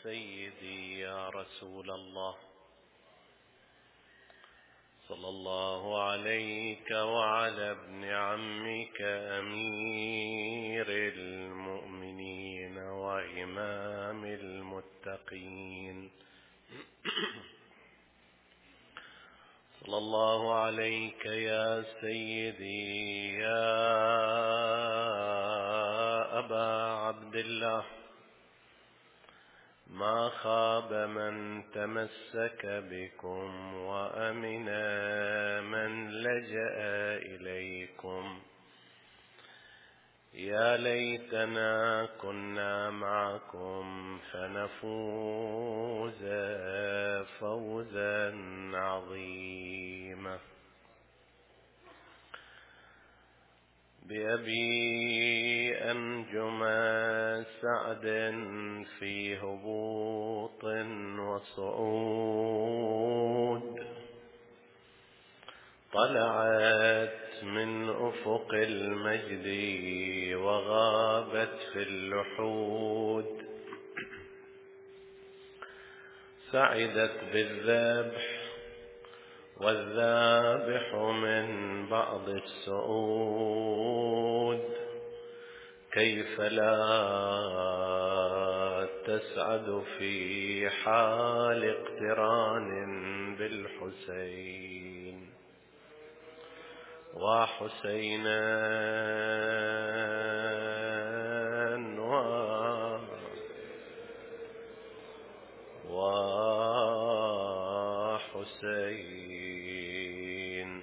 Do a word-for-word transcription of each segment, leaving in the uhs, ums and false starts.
سيدي يا رسول الله، صلى الله عليك وعلى ابن عمك أمير المؤمنين وإمام المتقين، صلى الله عليك يا سيدي يا أبا عبد الله. ما خاب من تمسك بكم وأمن من لجأ إليكم. يا ليتنا كنا معكم فنفوز فوزا عظيما. بأبي أنجم سعد في هبوط وصعود، طلعت من أفق المجد وغابت في اللحود، سعدت بالذبح والذابح من بعض السعود، كيف لا تسعد في حال اقتران بالحسين. وحسينا وحسين.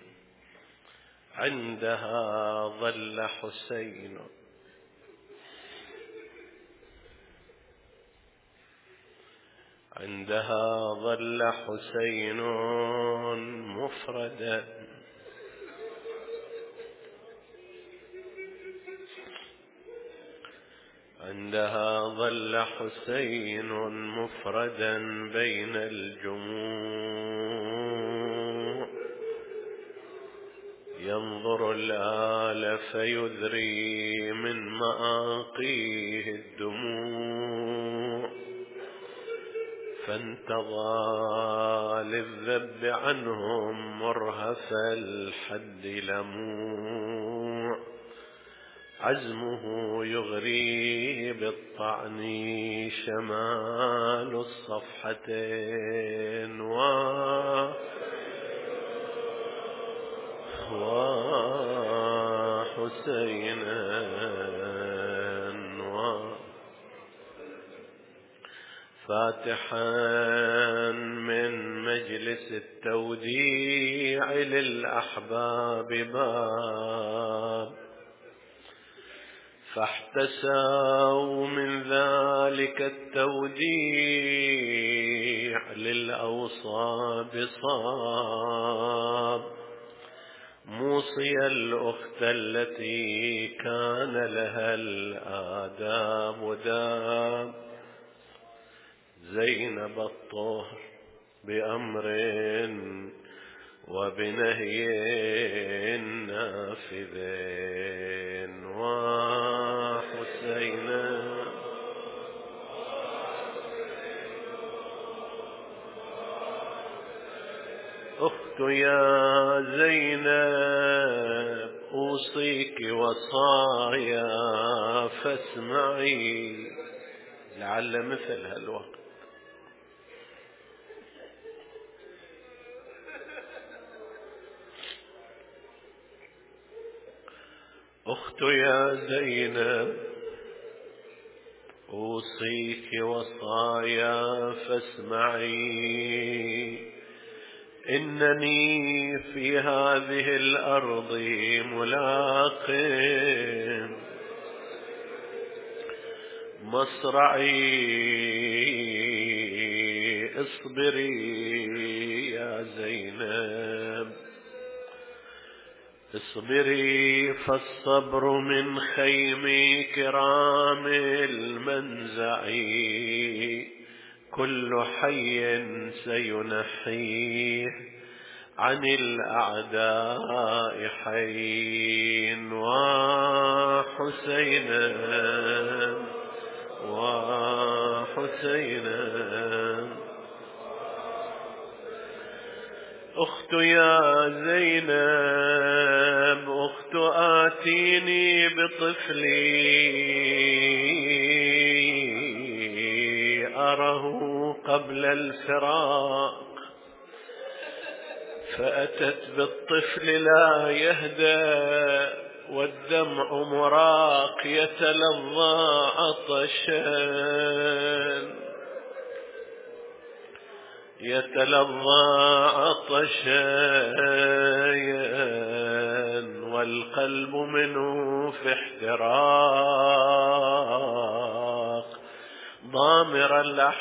عندها ظل حسين عندها ظل حسين مفردا، عندها ظل حسين مفردا بين الجموع، ينظر الآل فيذري من مآقيه الدموع، فانتظى للذب عنهم مرهف الحد لموع، عزمه يغري بالطعن شمال الصفحتين. و وحسينا فاتحا من مجلس التوديع للأحباب باب، فاحتسوا من ذلك التوديع للأوصاب صاب، موصي الأخت التي كان لها الآداب داب، زينب الطهر بأمر وبنهي نافذين. وحسينا أخت يا زينب أوصيك وصايا فاسمعي، لعل مثل هالوقت. أخت يا زينب أوصيك وصايا فاسمعي، إنني في هذه الأرض ملاق مصرعي، اصبري يا زينب اصبري، فالصبر من خيم كرام المنزع، كل حي سينحيه عن الأعداء حين. وحسينا وحسينا. أخت يا زينب أخت آتيني بطفلي أره قبل الفراق، فأتت بالطفل لا يهدى والدمع مراق يتلظى عطشا يتلظى عطشا والقلب منه في احتراق، ضامر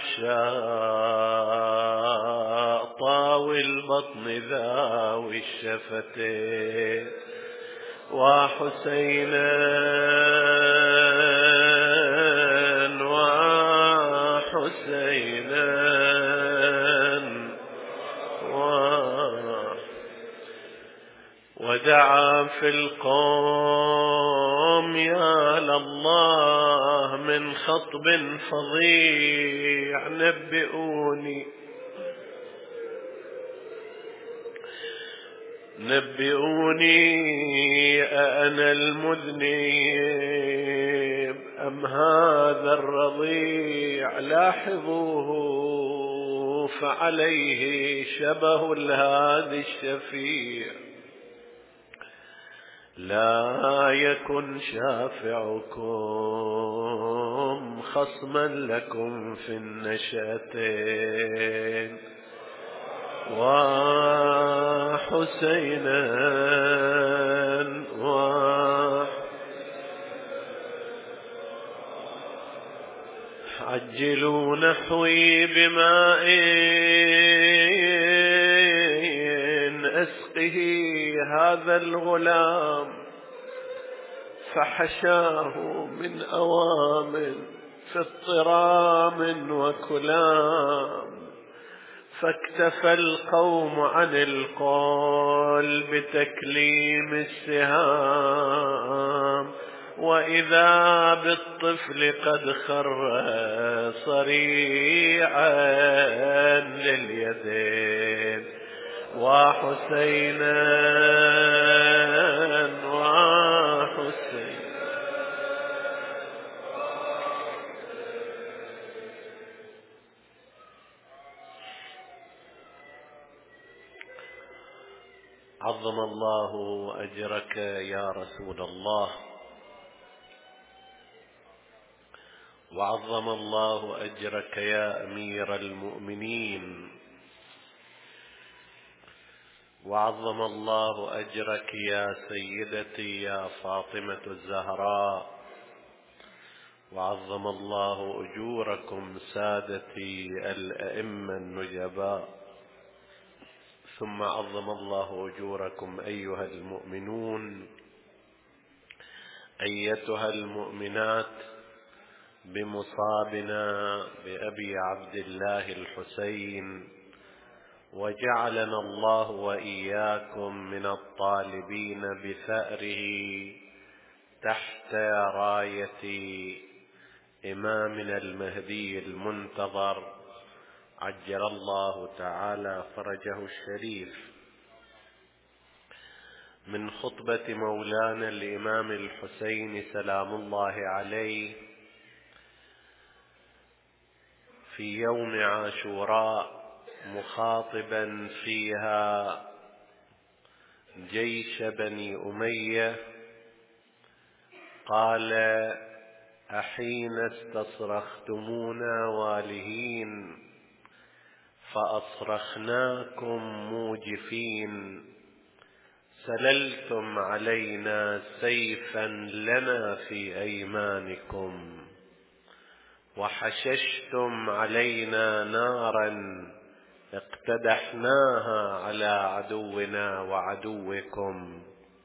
الأحشاء طاوي البطن ذاوي الشفتين، وحسينا وحسينا ودعا في القوم يا لله من خطب فظيع، نبئوني نبئوني أأنا المذنب أم هذا الرضيع، لاحظوه فعليه شبه الهادي الشفيع، لا يكن شافعكم خصما لكم في النشأتين، وحسينا عجلوا نحوي بماء أسقه هذا الغلام، فحشاه من أوام في اضطرام وكلام، فاكتفى القوم عن القول بتكليم السهام، وإذا بالطفل قد خر صريعا لليدين، وحسينا وحسين. عظم الله أجرك يا رسول الله، وعظم الله أجرك يا أمير المؤمنين، وعظم الله أجرك يا سيدتي يا فاطمة الزهراء، وعظم الله أجوركم سادتي الأئمة النجباء، ثم عظم الله أجوركم أيها المؤمنون أيتها المؤمنات بمصابنا بأبي عبد الله الحسين، وجعلنا الله وإياكم من الطالبين بثأره تحت راية إمامنا المهدي المنتظر عجل الله تعالى فرجه الشريف، من خطبة مولانا الإمام الحسين سلام الله عليه في يوم عاشوراء، مخاطبا فيها جيش بني أمية، قال: أحين استصرختمونا والهين فأصرخناكم موجفين، سللتم علينا سيفا لنا في أيمانكم، وحششتم علينا نارا اقتدحناها على عدونا وعدوكم،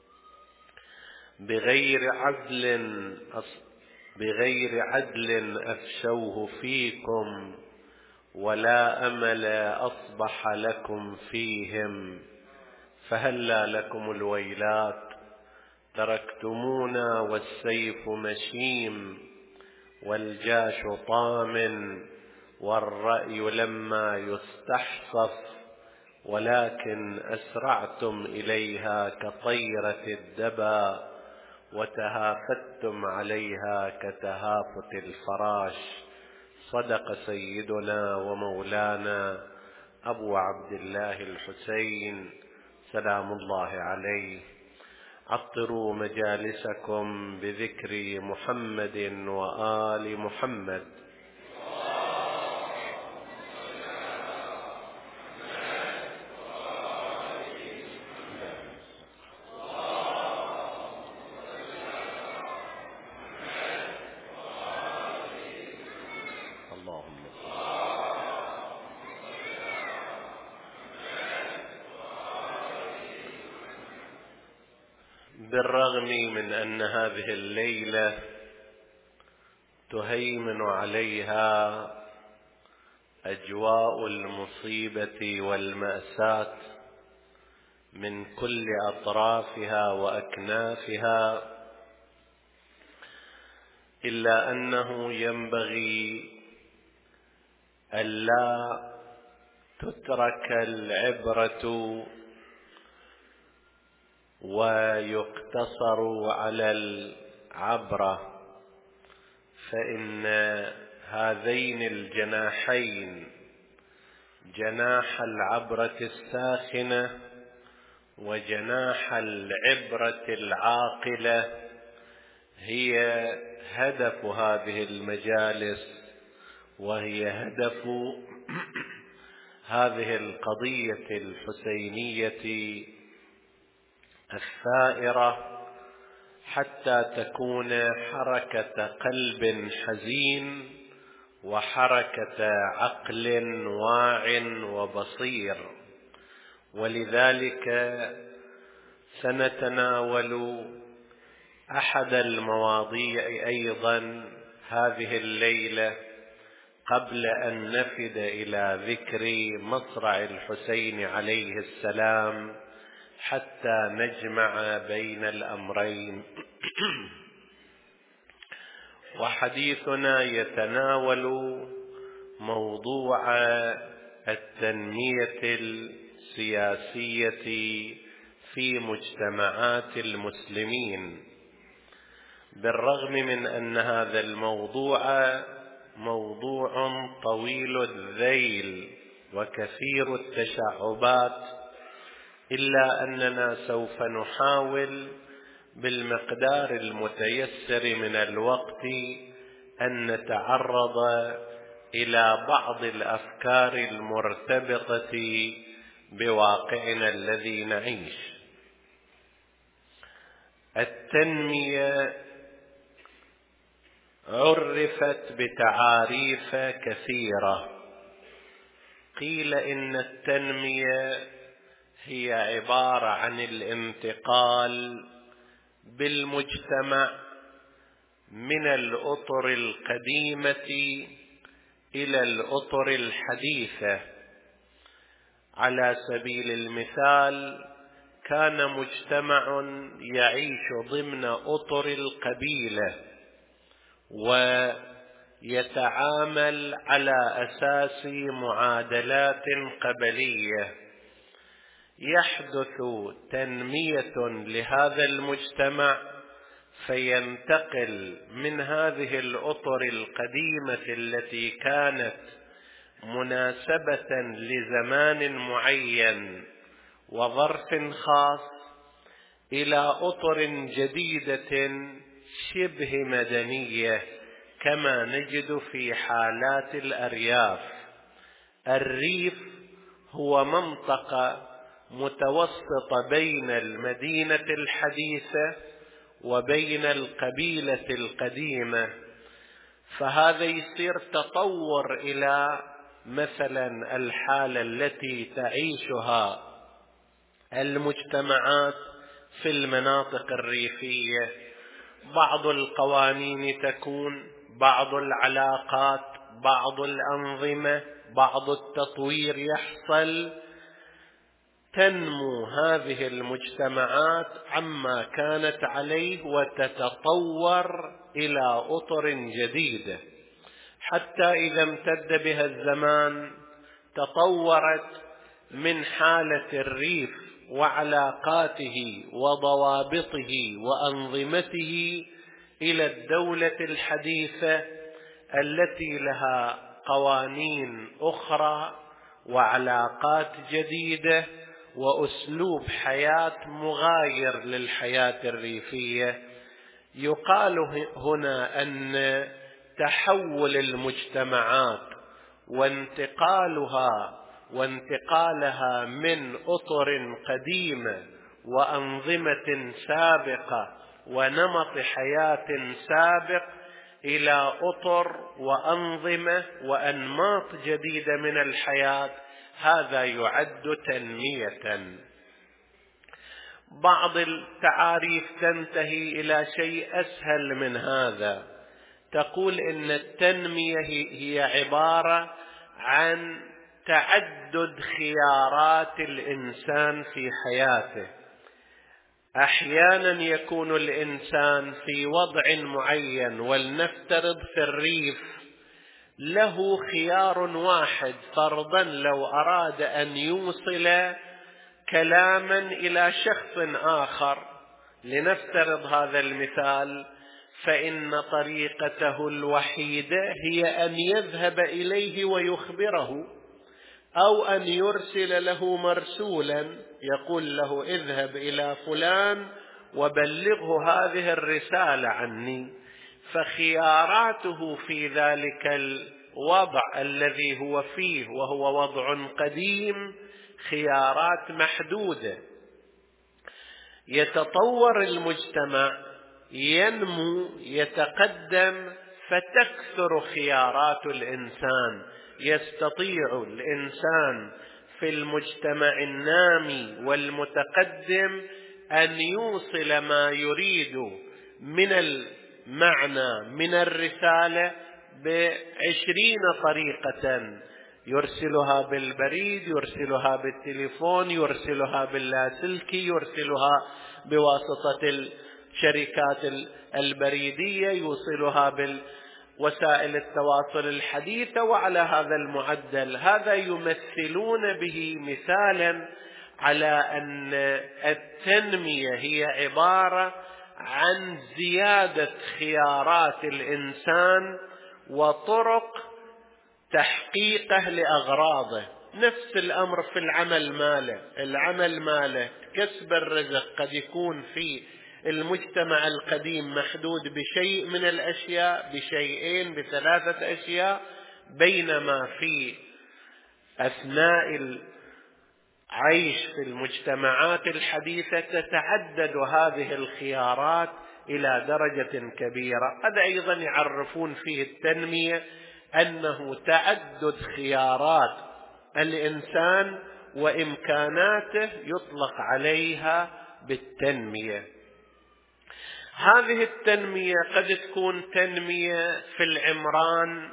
بغير عدل بغير عدل أفشوه فيكم، ولا أمل أصبح لكم فيهم، فهلا لكم الويلات، تركتمونا والسيف مشيم، والجاش طام والرأي لما يستحصف، ولكن أسرعتم إليها كطيرة الدبا وتهافتم عليها كتهافت الفراش. صدق سيدنا ومولانا أبو عبد الله الحسين سلام الله عليه. عطروا مجالسكم بذكر محمد وآل محمد. بالرغم من أن هذه الليلة تهيمن عليها أجواء المصيبة والمأساة من كل أطرافها وأكنافها، إلا أنه ينبغي ألا تترك العبرة ويقتصر على العبرة، فإن هذين الجناحين، جناح العبرة الساخنة وجناح العبرة العاقلة، هي هدف هذه المجالس، وهي هدف هذه القضية الحسينية الثائرة، حتى تكون حركة قلب حزين وحركة عقل واع وبصير. ولذلك سنتناول أحد المواضيع أيضا هذه الليلة قبل أن نفد إلى ذكر مصرع الحسين عليه السلام، حتى نجمع بين الأمرين. وحديثنا يتناول موضوع التنمية السياسية في مجتمعات المسلمين، بالرغم من أن هذا الموضوع موضوع طويل الذيل وكثير التشعبات، إلا أننا سوف نحاول بالمقدار المتيسر من الوقت أن نتعرض إلى بعض الأفكار المرتبطة بواقعنا الذي نعيش. التنمية عرفت بتعاريف كثيرة. قيل إن التنمية هي عبارة عن الانتقال بالمجتمع من الأطر القديمة إلى الأطر الحديثة. على سبيل المثال، كان مجتمع يعيش ضمن أطر القبيلة ويتعامل على أساس معادلات قبلية. يحدث تنمية لهذا المجتمع فينتقل من هذه الأطر القديمة التي كانت مناسبة لزمان معين وظرف خاص إلى أطر جديدة شبه مدنية، كما نجد في حالات الأرياف. الريف هو منطقة متوسطة بين المدينة الحديثة وبين القبيلة القديمة، فهذا يصير تطور إلى مثلا الحالة التي تعيشها المجتمعات في المناطق الريفية. بعض القوانين تكون، بعض العلاقات، بعض الأنظمة، بعض التطوير يحصل، تنمو هذه المجتمعات عما كانت عليه وتتطور إلى أطر جديدة، حتى إذا امتد بها الزمان تطورت من حالة الريف وعلاقاته وضوابطه وأنظمته إلى الدولة الحديثة التي لها قوانين أخرى وعلاقات جديدة وأسلوب حياة مغاير للحياة الريفية. يقال هنا أن تحول المجتمعات وانتقالها وانتقالها من أطر قديمة وأنظمة سابقة ونمط حياة سابق إلى أطر وأنظمة وأنماط جديدة من الحياة، هذا يعد تنمية. بعض التعاريف تنتهي إلى شيء أسهل من هذا، تقول إن التنمية هي عبارة عن تعدد خيارات الإنسان في حياته. أحيانا يكون الإنسان في وضع معين، ولنفترض في الريف له خيار واحد، فرضا لو أراد أن يوصل كلاما إلى شخص آخر، لنفترض هذا المثال، فإن طريقته الوحيدة هي أن يذهب إليه ويخبره، أو أن يرسل له مرسولا يقول له اذهب إلى فلان وبلغه هذه الرسالة عني. فخياراته في ذلك الوضع الذي هو فيه وهو وضع قديم خيارات محدودة. يتطور المجتمع، ينمو، يتقدم، فتكثر خيارات الإنسان. يستطيع الإنسان في المجتمع النامي والمتقدم أن يوصل ما يريد من المعنى من الرسالة بعشرين طريقة، يرسلها بالبريد، يرسلها بالتليفون، يرسلها باللاسلكي، يرسلها بواسطة الشركات البريدية، يوصلها بالوسائل التواصل الحديثة، وعلى هذا المعدل. هذا يمثلون به مثالا على أن التنمية هي عبارة عن زيادة خيارات الإنسان وطرق تحقيقه لأغراضه. نفس الأمر في العمل ماله. العمل ماله كسب الرزق قد يكون في المجتمع القديم محدود بشيء من الأشياء، بشيئين، بثلاثة أشياء، بينما في أثناء العيش في المجتمعات الحديثة تتعدد هذه الخيارات إلى درجة كبيرة. هذا أيضا يعرفون فيه التنمية أنه تعدد خيارات الإنسان وإمكاناته يطلق عليها بالتنمية. هذه التنمية قد تكون تنمية في العمران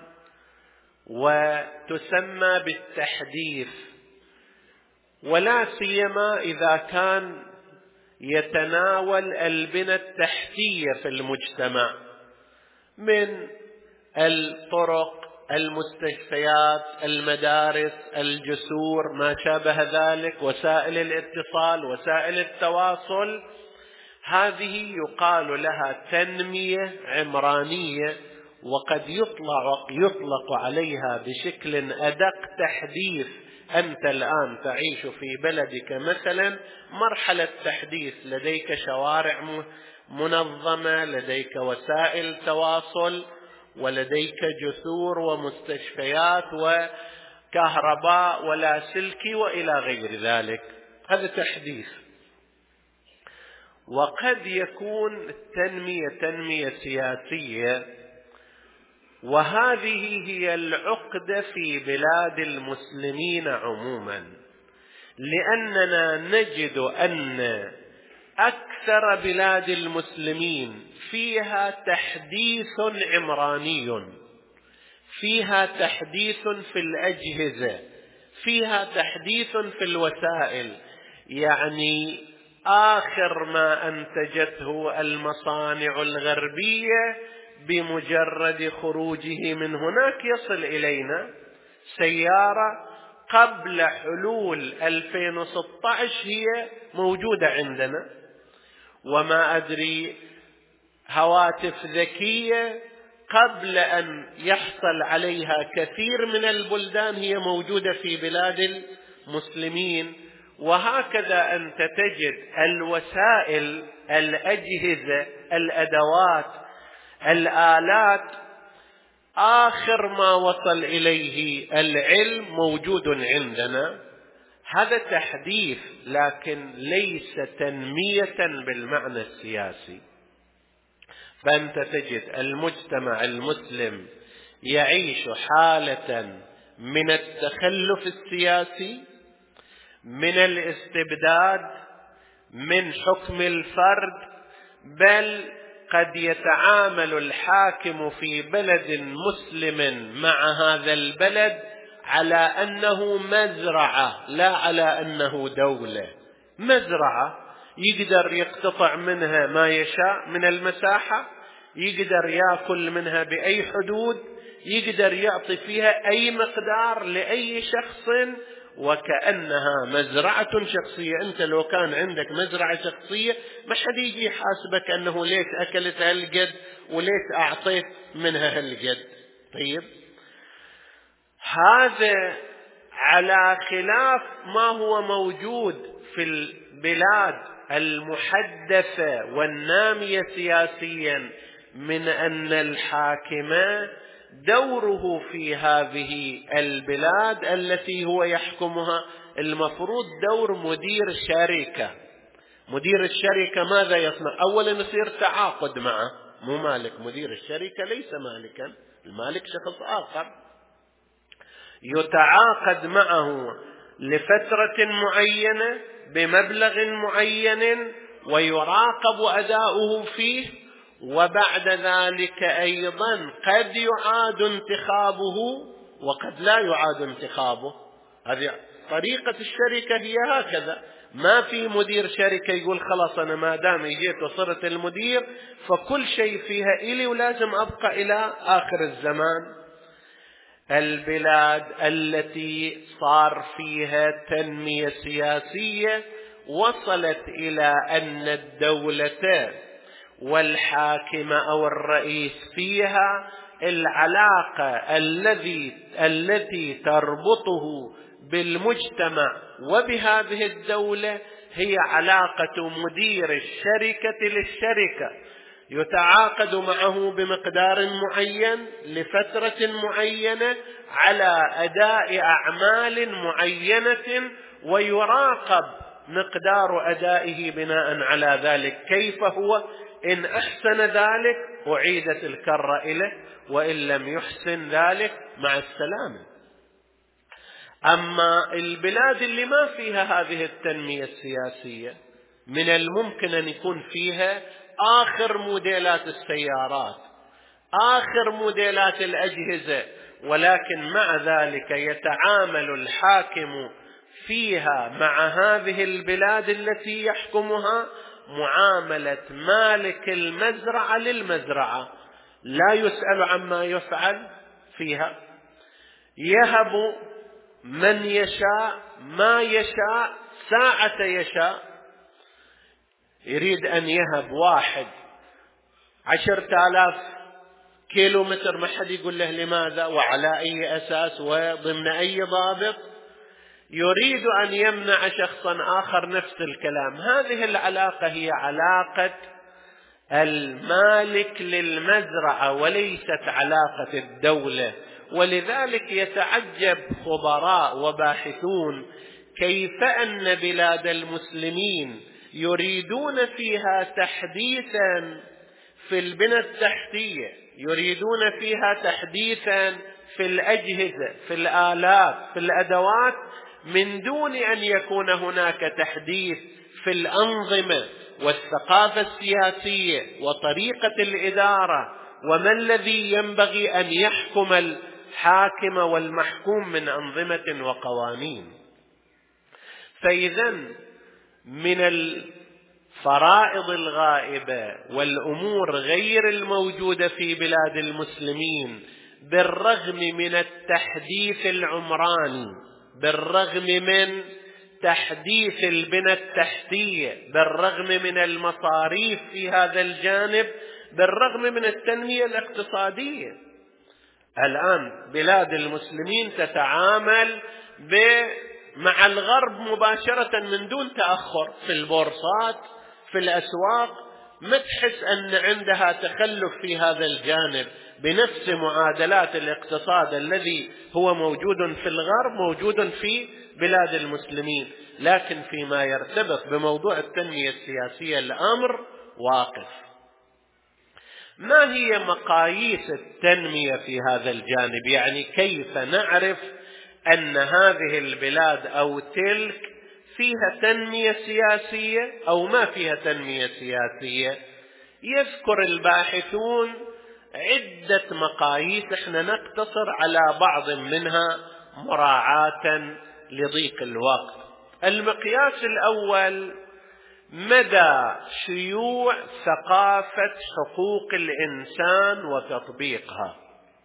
وتسمى بالتحديث، ولا سيما إذا كان يتناول البنى التحتية في المجتمع من الطرق، المستشفيات، المدارس، الجسور، ما شابه ذلك، وسائل الاتصال، وسائل التواصل. هذه يقال لها تنمية عمرانية، وقد يطلق, يطلق عليها بشكل أدق تحديث. أنت الآن تعيش في بلدك مثلا مرحلة تحديث، لديك شوارع منظمة، لديك وسائل تواصل، ولديك جسور ومستشفيات وكهرباء ولاسلكي وإلى غير ذلك. هذا تحديث. وقد يكون التنمية تنمية سياسية، وهذه هي العقدة في بلاد المسلمين عموما، لأننا نجد أن أكثر بلاد المسلمين فيها تحديث عمراني، فيها تحديث في الأجهزة، فيها تحديث في الوسائل. يعني آخر ما أنتجته المصانع الغربية بمجرد خروجه من هناك يصل إلينا. سيارة قبل حلول ألفين وستة عشر هي موجودة عندنا، وما أدري هواتف ذكية قبل أن يحصل عليها كثير من البلدان هي موجودة في بلاد المسلمين. وهكذا أنت تجد الوسائل، الأجهزة، الأدوات، الآلات، آخر ما وصل إليه العلم موجود عندنا. هذا تحديث لكن ليس تنمية بالمعنى السياسي. فأنت تجد المجتمع المسلم يعيش حالة من التخلف السياسي، من الاستبداد، من حكم الفرد، بل قد يتعامل الحاكم في بلد مسلم مع هذا البلد على أنه مزرعة لا على أنه دولة. مزرعة يقدر يقتطع منها ما يشاء من المساحة، يقدر يأكل منها بأي حدود، يقدر يعطي فيها أي مقدار لأي شخص، وكأنها مزرعة شخصية. أنت لو كان عندك مزرعة شخصية ما حد يجي يحاسبك أنه ليش أكلت هالقد وليش أعطيت منها هالقد. طيب، هذا على خلاف ما هو موجود في البلاد المحدثة والنامية سياسيا من أن الحاكم دوره في هذه البلاد التي هو يحكمها المفروض دور مدير شركة. مدير الشركة ماذا يصنع؟ أولا يصير تعاقد معه، مو مالك. مدير الشركة ليس مالكا، المالك شخص آخر. يتعاقد معه لفترة معينة بمبلغ معين ويراقب أداؤه فيه، وبعد ذلك أيضا قد يعاد انتخابه وقد لا يعاد انتخابه. هذه طريقة الشركة، هي هكذا. ما في مدير شركة يقول خلاص أنا ما دام جيت وصرت المدير فكل شيء فيها إلي ولازم أبقى إلى آخر الزمان. البلاد التي صار فيها تنمية سياسية وصلت إلى أن الدولة والحاكم أو الرئيس فيها العلاقة الذي التي تربطه بالمجتمع وبهذه الدولة هي علاقة مدير الشركة للشركة، يتعاقد معه بمقدار معين لفترة معينة على أداء أعمال معينة، ويراقب مقدار أدائه بناء على ذلك كيف هو. إن أحسن ذلك أعيدت الكرة إليه، وإن لم يحسن ذلك مع السلامة. أما البلاد اللي ما فيها هذه التنمية السياسية من الممكن أن يكون فيها آخر موديلات السيارات، آخر موديلات الأجهزة، ولكن مع ذلك يتعامل الحاكم فيها مع هذه البلاد التي يحكمها معاملة مالك المزرعة للمزرعة، لا يسأل عما يفعل فيها، يهب من يشاء ما يشاء ساعة يشاء. يريد أن يهب واحد عشرة آلاف كيلو متر، ما حد يقول له لماذا وعلى أي أساس وضمن أي ضابط. يريد أن يمنع شخصا آخر نفس الكلام. هذه العلاقة هي علاقة المالك للمزرعة وليست علاقة الدولة. ولذلك يتعجب خبراء وباحثون كيف أن بلاد المسلمين يريدون فيها تحديثا في البنى التحتية، يريدون فيها تحديثا في الأجهزة، في الآلات، في الأدوات، من دون أن يكون هناك تحديث في الأنظمة والثقافة السياسية وطريقة الإدارة وما الذي ينبغي أن يحكم الحاكم والمحكوم من أنظمة وقوانين. فإذا من الفرائض الغائبة والأمور غير الموجودة في بلاد المسلمين، بالرغم من التحديث العمراني، بالرغم من تحديث البنى التحتية، بالرغم من المصاريف في هذا الجانب، بالرغم من التنمية الاقتصادية. الآن بلاد المسلمين تتعامل مع الغرب مباشرة من دون تأخر، في البورصات، في الأسواق، ما تحس أن عندها تخلف في هذا الجانب، بنفس معادلات الاقتصاد الذي هو موجود في الغرب موجود في بلاد المسلمين. لكن فيما يرتبط بموضوع التنمية السياسية الأمر واقف. ما هي مقاييس التنمية في هذا الجانب؟ يعني كيف نعرف أن هذه البلاد أو تلك فيها تنمية سياسية أو ما فيها تنمية سياسية؟ يذكر الباحثون عدة مقاييس، احنا نقتصر على بعض منها مراعاة لضيق الوقت. المقياس الأول مدى شيوع ثقافة حقوق الإنسان وتطبيقها.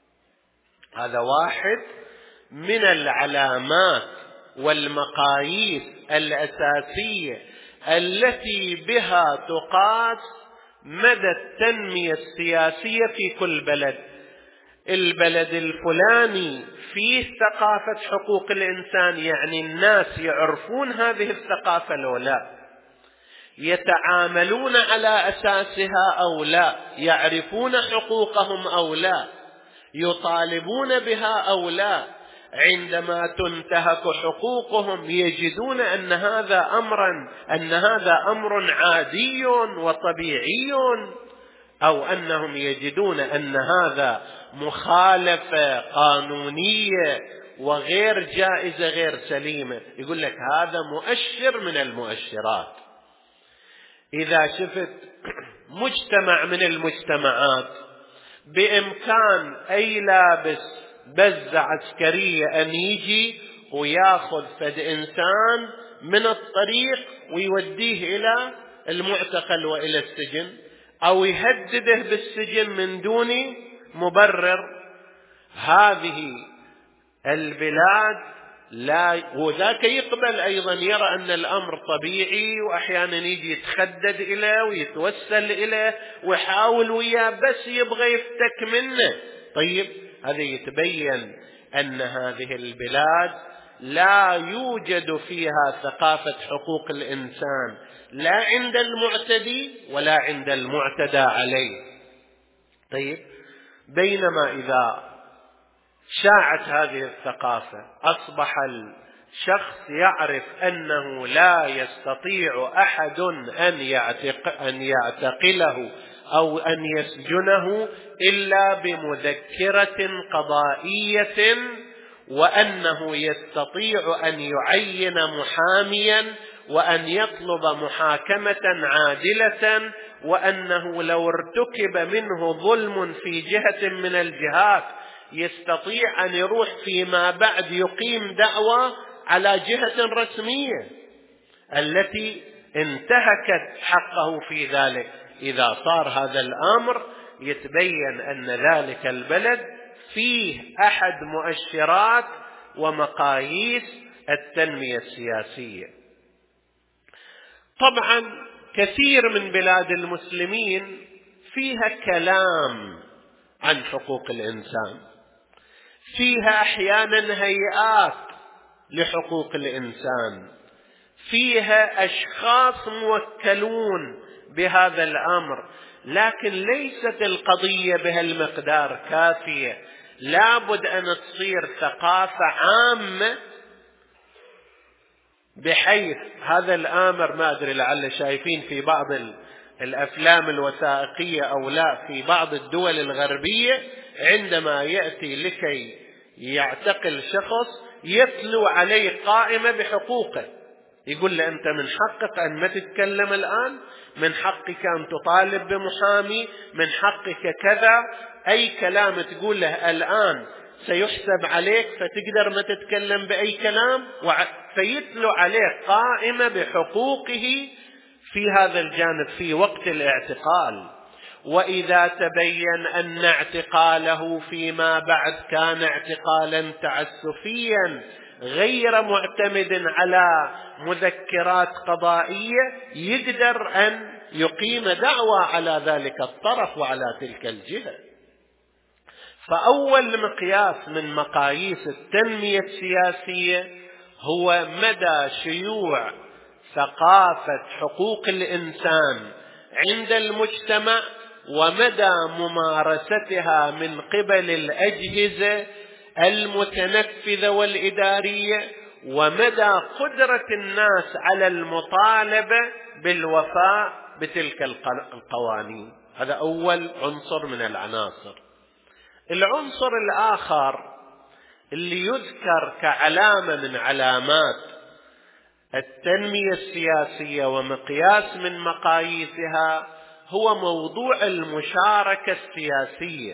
هذا واحد من العلامات والمقاييس الأساسية التي بها تقاس مدى التنمية السياسية في كل بلد. البلد الفلاني فيه ثقافة حقوق الإنسان، يعني الناس يعرفون هذه الثقافة أو لا، يتعاملون على أساسها أو لا، يعرفون حقوقهم أو لا، يطالبون بها أو لا. عندما تنتهك حقوقهم يجدون أن هذا أمرا أن هذا أمر عادي وطبيعي، أو أنهم يجدون أن هذا مخالفة قانونية وغير جائزة غير سليمة. يقول لك هذا مؤشر من المؤشرات. إذا شفت مجتمع من المجتمعات بإمكان أي لابس بزة عسكرية أن يجي وياخذ فد إنسان من الطريق ويوديه إلى المعتقل وإلى السجن، أو يهدده بالسجن من دون مبرر، هذه البلاد لا، وذاك يقبل أيضا، يرى أن الأمر طبيعي، وأحيانا يجي يتخدد إليه ويتوسل إليه ويحاول وياه بس يبغى يفتك منه. طيب هذا يتبين أن هذه البلاد لا يوجد فيها ثقافة حقوق الإنسان، لا عند المعتدي ولا عند المعتدى عليه. طيب بينما إذا شاعت هذه الثقافة أصبح الشخص يعرف أنه لا يستطيع أحد أن يعتق أن يعتقله أو أن يسجنه إلا بمذكرة قضائية، وأنه يستطيع أن يعين محاميا وأن يطلب محاكمة عادلة، وأنه لو ارتكب منه ظلم في جهة من الجهات يستطيع أن يروح فيما بعد يقيم دعوى على جهة رسمية التي انتهكت حقه في ذلك. إذا صار هذا الأمر يتبين أن ذلك البلد فيه أحد مؤشرات ومقاييس التنمية السياسية. طبعا كثير من بلاد المسلمين فيها كلام عن حقوق الإنسان، فيها أحيانا هيئات لحقوق الإنسان، فيها أشخاص موكلون بهذا الأمر، لكن ليست القضية بهالمقدار كافية. لابد أن تصير ثقافة عامة بحيث هذا الأمر، ما أدري لعل شايفين في بعض الأفلام الوثائقية أو لا، في بعض الدول الغربية عندما يأتي لكي يعتقل شخص يتلو عليه قائمة بحقوقه، يقول له أنت من حقك أن ما تتكلم الآن، من حقك أن تطالب بمحامي، من حقك كذا. أي كلام تقول له الآن سيحسب عليك فتقدر ما تتكلم بأي كلام، فيتلو عليك قائمة بحقوقه في هذا الجانب في وقت الاعتقال. وإذا تبين أن اعتقاله فيما بعد كان اعتقالا تعسفيا غير معتمد على مذكرات قضائية، يقدر أن يقيم دعوى على ذلك الطرف وعلى تلك الجهة. فأول مقياس من مقاييس التنمية السياسية هو مدى شيوع ثقافة حقوق الإنسان عند المجتمع، ومدى ممارستها من قبل الأجهزة المتنفذة والإدارية، ومدى قدرة الناس على المطالبة بالوفاء بتلك القوانين. هذا أول عنصر من العناصر. العنصر الآخر اللي يذكر كعلامة من علامات التنمية السياسية ومقياس من مقاييسها هو موضوع المشاركة السياسية.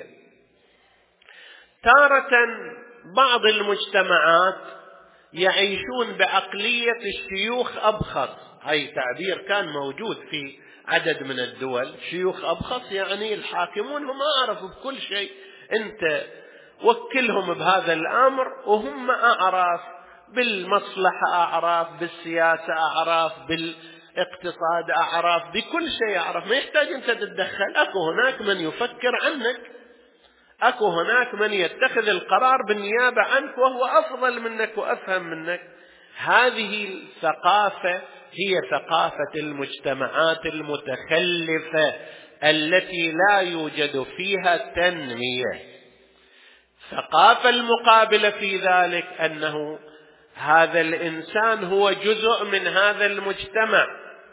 تارة بعض المجتمعات يعيشون بعقلية الشيوخ أبخص، هاي تعبير كان موجود في عدد من الدول. شيوخ أبخص يعني الحاكمون هم أعرفوا بكل شيء، أنت وكلهم بهذا الأمر وهم أعرف بالمصلحة، أعرف بالسياسة، أعرف بالاقتصاد، أعرف بكل شيء، أعرف، ما يحتاج أنت تتدخل. أكو هناك من يفكر عنك، أكو هناك من يتخذ القرار بالنيابة عنك وهو أفضل منك وأفهم منك. هذه الثقافة هي ثقافة المجتمعات المتخلفة التي لا يوجد فيها تنمية. الثقافة المقابلة في ذلك أنه هذا الإنسان هو جزء من هذا المجتمع،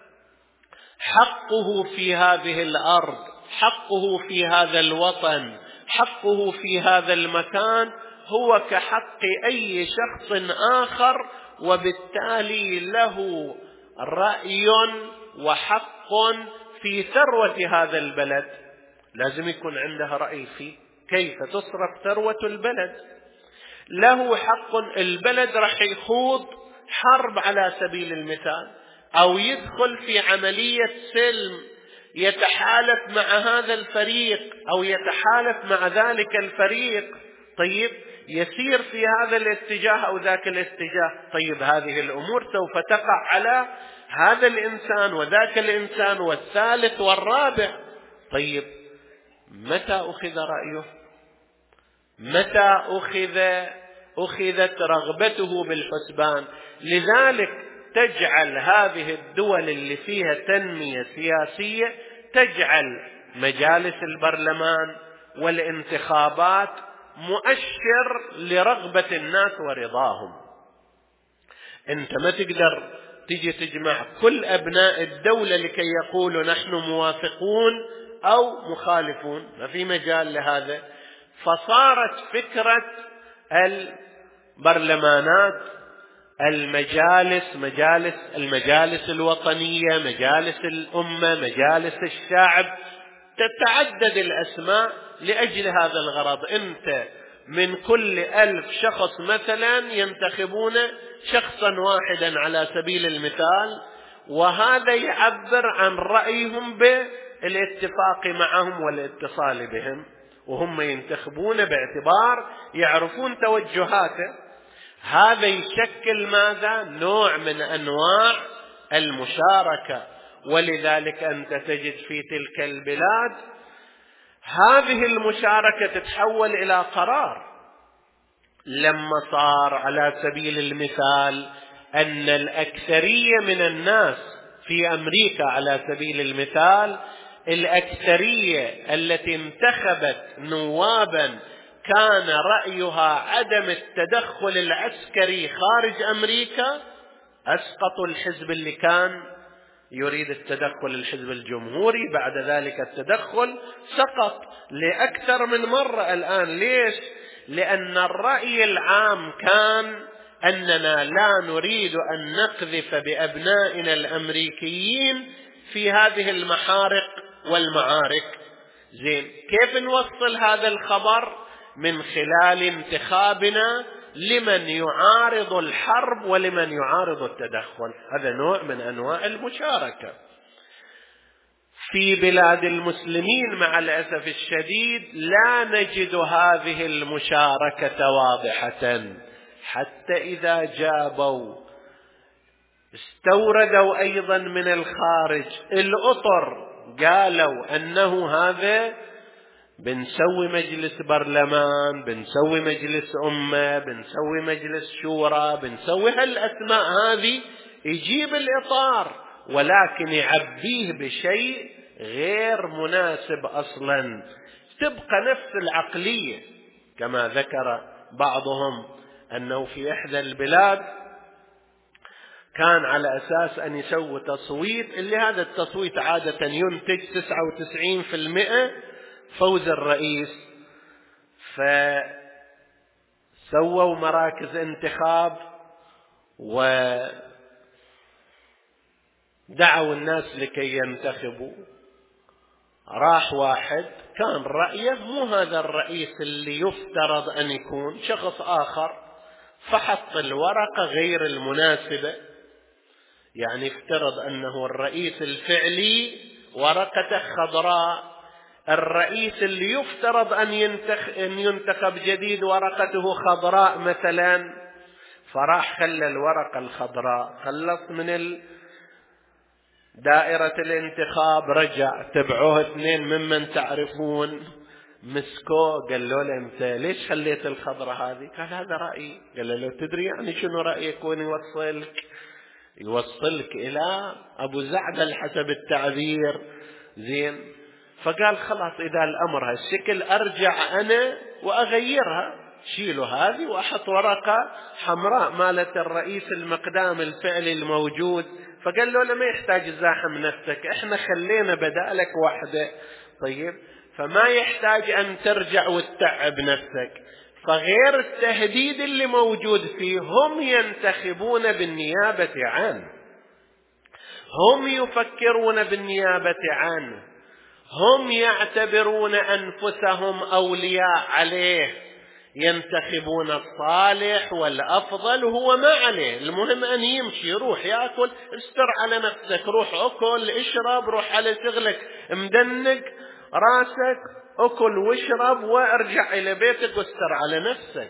حقه في هذه الأرض، حقه في هذا الوطن، حقه في هذا المكان هو كحق أي شخص آخر، وبالتالي له رأي وحق في ثروة هذا البلد. لازم يكون عنده رأي فيه كيف تصرف ثروة البلد. له حق. البلد رح يخوض حرب على سبيل المثال، أو يدخل في عملية سلم، يتحالف مع هذا الفريق أو يتحالف مع ذلك الفريق، طيب يسير في هذا الاتجاه أو ذاك الاتجاه. طيب هذه الأمور سوف تقع على هذا الإنسان وذاك الإنسان والثالث والرابع. طيب متى أخذ رأيه؟ متى أخذ أخذت رغبته بالحسبان؟ لذلك تجعل هذه الدول اللي فيها تنمية سياسية تجعل مجالس البرلمان والانتخابات مؤشر لرغبة الناس ورضاهم. أنت ما تقدر تجي تجمع كل أبناء الدولة لكي يقولوا نحن موافقون أو مخالفون، ما في مجال لهذا. فصارت فكرة البرلمانات، المجالس، مجالس المجالس الوطنية، مجالس الأمة، مجالس الشعب، تتعدد الأسماء لأجل هذا الغرض. أنت من كل ألف شخص مثلا ينتخبون شخصا واحدا على سبيل المثال، وهذا يعبر عن رأيهم بالاتفاق معهم والاتصال بهم، وهم ينتخبون باعتبار يعرفون توجهاته. هذا يشكل ماذا؟ نوع من أنواع المشاركة. ولذلك أنت تجد في تلك البلاد هذه المشاركة تتحول إلى قرار. لما صار على سبيل المثال أن الأكثرية من الناس في أمريكا على سبيل المثال، الأكثرية التي انتخبت نوابا كان رأيها عدم التدخل العسكري خارج أمريكا، أسقطوا الحزب اللي كان يريد التدخل، الحزب الجمهوري. بعد ذلك التدخل سقط لأكثر من مرة الآن. ليش؟ لأن الرأي العام كان أننا لا نريد أن نقذف بأبنائنا الأمريكيين في هذه المحارق والمعارك. زين، كيف نوصل هذا الخبر؟ من خلال انتخابنا لمن يعارض الحرب ولمن يعارض التدخل. هذا نوع من أنواع المشاركة. في بلاد المسلمين مع الأسف الشديد لا نجد هذه المشاركة واضحة، حتى إذا جابوا استوردوا أيضا من الخارج الأطر قالوا أنه هذا بنسوي مجلس برلمان، بنسوي مجلس أمة، بنسوي مجلس شورى، بنسوي هالأسماء هذه، يجيب الإطار ولكن يعبيه بشيء غير مناسب أصلا. تبقى نفس العقلية. كما ذكر بعضهم أنه في إحدى البلاد كان على أساس أن يسوي تصويت، اللي هذا التصويت عادة ينتج تسعة وتسعين بالمئة فوز الرئيس، فسووا مراكز انتخاب ودعوا الناس لكي ينتخبوا. راح واحد كان رأيه مو هذا الرئيس اللي يفترض أن يكون، شخص آخر، فحط الورقة غير المناسبة. يعني افترض أنه الرئيس الفعلي ورقته خضراء، الرئيس اللي يفترض أن ينتخب جديد ورقته خضراء مثلا، فراح خلى الورقة الخضراء، خلص من دائرة الانتخاب، رجع تبعوه اثنين ممن تعرفون، مسكوه قال له أنت ليش خليت الخضراء هذه؟ قال هذا رأيي. قال له تدري يعني شنو رأيك وين يوصلك؟ يوصلك إلى أبو زعبل حسب التعبير. زين، فقال خلاص إذا الأمر هالشكل أرجع أنا وأغيرها، شيلوا هذه وأحط ورقة حمراء مالة الرئيس المقدام الفعلي الموجود. فقال له لما يحتاج زاحم نفسك، احنا خلينا بدالك واحدة. طيب، فما يحتاج أن ترجع وتتعب نفسك. فغير التهديد اللي موجود فيه، هم ينتخبون بالنيابة عنه، هم يفكرون بالنيابة عنه، هم يعتبرون أنفسهم أولياء عليه، ينتخبون الصالح والأفضل وهو ما عليه. المهم أن يمشي، يروح يأكل، استر على نفسك، روح أكل اشرب، روح على شغلك مدنق راسك، أكل واشرب وارجع إلى بيتك واستر على نفسك.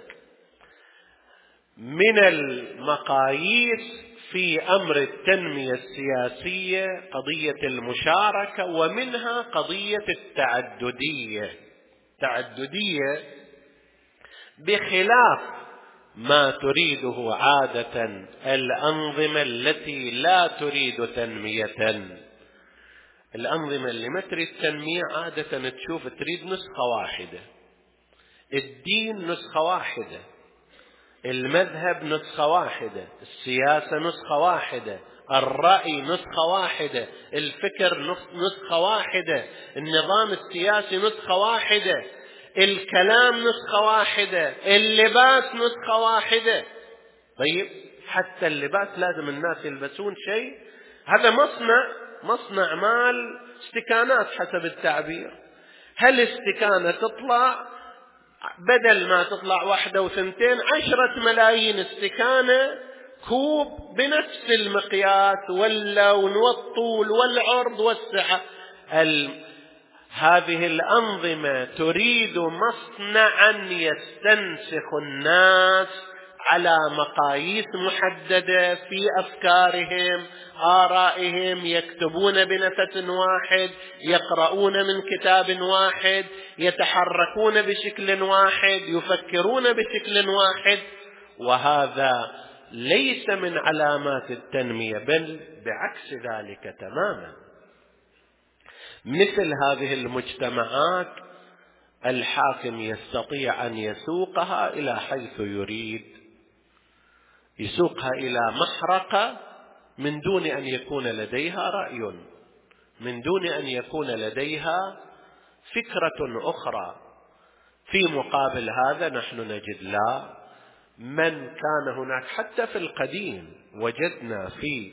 من المقاييس في أمر التنمية السياسية قضية المشاركة، ومنها قضية التعددية. تعددية بخلاف ما تريده عادة الأنظمة التي لا تريد تنمية. الأنظمة اللي ما تريد تنمية عادة تشوف تريد نسخة واحدة، الدين نسخة واحدة، المذهب نسخة واحدة، السياسة نسخة واحدة، الرأي نسخة واحدة، الفكر نسخة واحدة، النظام السياسي نسخة واحدة، الكلام نسخة واحدة، اللباس نسخة واحدة. طيب، حتى اللباس لازم الناس يلبسون شيء. هذا مصنع مصنع مال استكانات حسب التعبير. هل استكانة تطلع بدل ما تطلع واحدة وثنتين عشرة ملايين استكانة كوب بنفس المقياس واللون والطول والعرض والسعة. هذه الأنظمة تريد مصنعا يستنسخ الناس على مقاييس محددة في أفكارهم، آرائهم، يكتبون بنفس واحد، يقرؤون من كتاب واحد، يتحركون بشكل واحد، يفكرون بشكل واحد. وهذا ليس من علامات التنمية، بل بعكس ذلك تماما. مثل هذه المجتمعات الحاكم يستطيع أن يسوقها إلى حيث يريد، يسوقها إلى محرقة من دون أن يكون لديها رأي، من دون أن يكون لديها فكرة أخرى. في مقابل هذا نحن نجد لا، من كان هناك حتى في القديم وجدنا في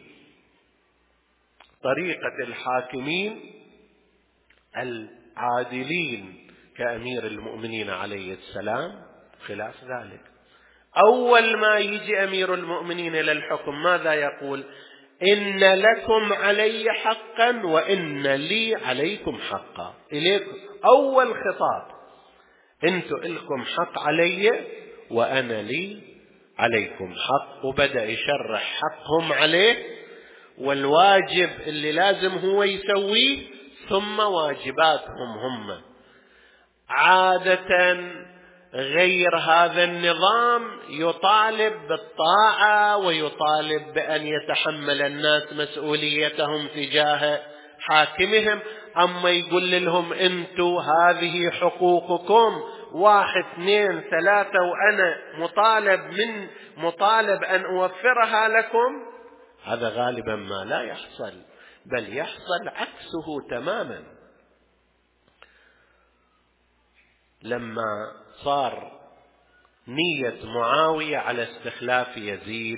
طريقة الحاكمين العادلين كأمير المؤمنين عليه السلام، خلاف ذلك. أول ما يجي أمير المؤمنين إلى الحكم ماذا يقول؟ إن لكم علي حقا وإن لي عليكم حقا. إليكم أول خطاب، أنتم لكم حق علي وأنا لي عليكم حق. وبدأ يشرح حقهم عليه والواجب اللي لازم هو يسويه، ثم واجباتهم هم. عادة غير هذا النظام يطالب بالطاعة ويطالب بأن يتحمل الناس مسؤوليتهم تجاه حاكمهم، أما يقول لهم أنتوا هذه حقوقكم واحد اثنين ثلاثة وأنا مطالب من مطالب أن أوفرها لكم، هذا غالبا ما لا يحصل، بل يحصل عكسه تماما. لما صار نية معاوية على استخلاف يزيد،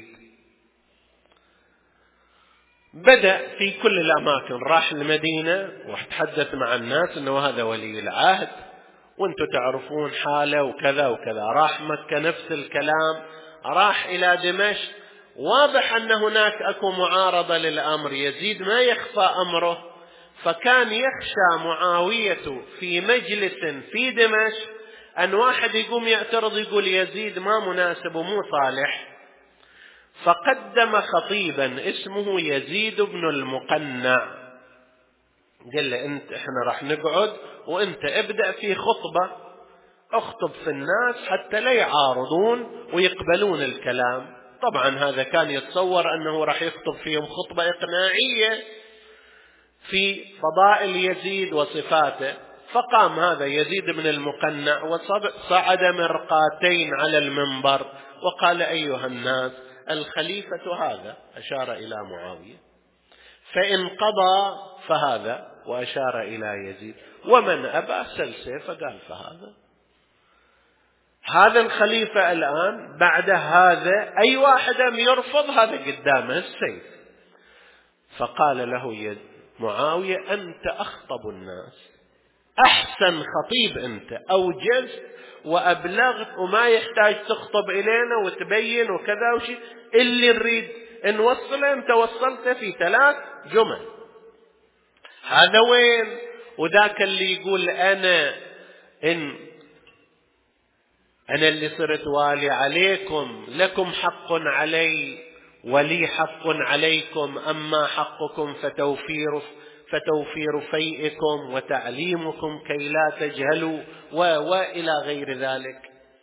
بدأ في كل الأماكن، راح المدينة وتحدث مع الناس أنه هذا ولي العهد وانتم تعرفون حاله وكذا وكذا. راح مكة نفس الكلام، راح إلى دمشق، واضح أن هناك أكو معارضة للأمر، يزيد ما يخفى أمره، فكان يخشى معاوية في مجلس في دمشق أن واحد يقوم يعترض يقول يزيد ما مناسب ومو صالح، فقدم خطيبا اسمه يزيد بن المقنع، قال له أنت إحنا راح نقعد وأنت ابدأ في خطبة، اخطب في الناس حتى لا يعارضون ويقبلون الكلام. طبعا هذا كان يتصور أنه راح يخطب فيهم خطبة إقناعية في فضائل يزيد وصفاته. فقام هذا يزيد بن المقنع وصعد مرقاتين على المنبر وقال أيها الناس الخليفة هذا، أشار إلى معاوية، فإن قضى فهذا، وأشار إلى يزيد، ومن أبى سلسة فقال فهذا. هذا الخليفة الآن بعد هذا أي واحد يرفض هذا قدامه السيف. فقال له معاوية أنت أخطب الناس، أحسن خطيب أنت، أوجزت وأبلغت وما يحتاج تخطب إلينا وتبين وكذا وشي، اللي نريد نوصله أنت وصلته في ثلاث جمل. هذا وين؟ وذاك اللي يقول أنا إن أنا اللي صرت والي عليكم، لكم حق علي ولي حق عليكم، أما حقكم فتوفير فتوفير فيئكم وتعليمكم كي لا تجهلوا وإلى غير ذلك.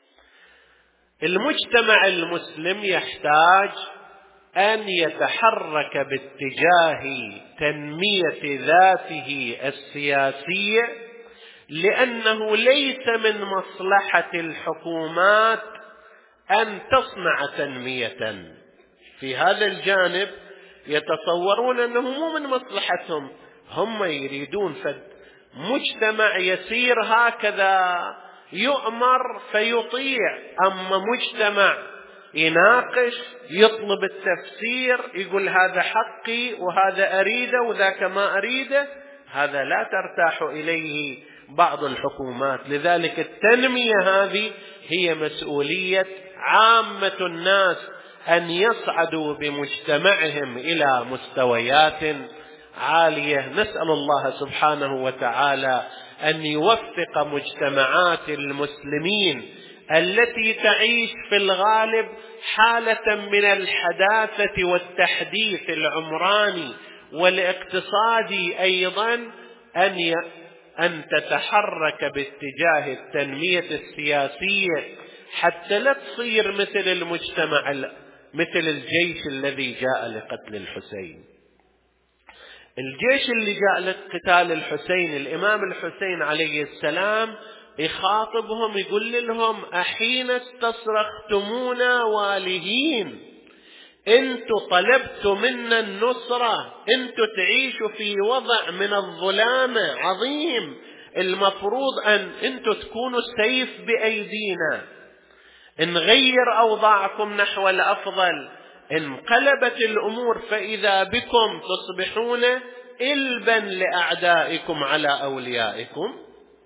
المجتمع المسلم يحتاج أن يتحرك باتجاه تنمية ذاته السياسية، لأنه ليس من مصلحة الحكومات أن تصنع تنمية. في هذا الجانب يتصورون أنه مو من مصلحتهم، هم يريدون فد مجتمع يسير هكذا يؤمر فيطيع، أما مجتمع يناقش يطلب التفسير يقول هذا حقي وهذا أريده وذاك ما أريده، هذا لا ترتاح إليه بعض الحكومات. لذلك التنمية هذه هي مسؤولية عامة الناس، أن يصعدوا بمجتمعهم إلى مستويات عالية. نسأل الله سبحانه وتعالى أن يوفق مجتمعات المسلمين التي تعيش في الغالب حالة من الحداثة والتحديث العمراني والاقتصادي أيضا، أن أن تتحرك باتجاه التنمية السياسية حتى لا تصير مثل المجتمع مثل الجيش الذي جاء لقتل الحسين. الجيش اللي جاء لقتال الحسين، الإمام الحسين عليه السلام يخاطبهم يقول لهم أحين استصرختمونا والهين، انتوا طلبتوا منا النصرة، انتوا تعيشوا في وضع من الظلامة عظيم، المفروض أن انتوا تكونوا السيف بأيدينا، نغير أوضاعكم نحو الأفضل. انقلبت الأمور فإذا بكم تصبحون إلبا لأعدائكم على أوليائكم.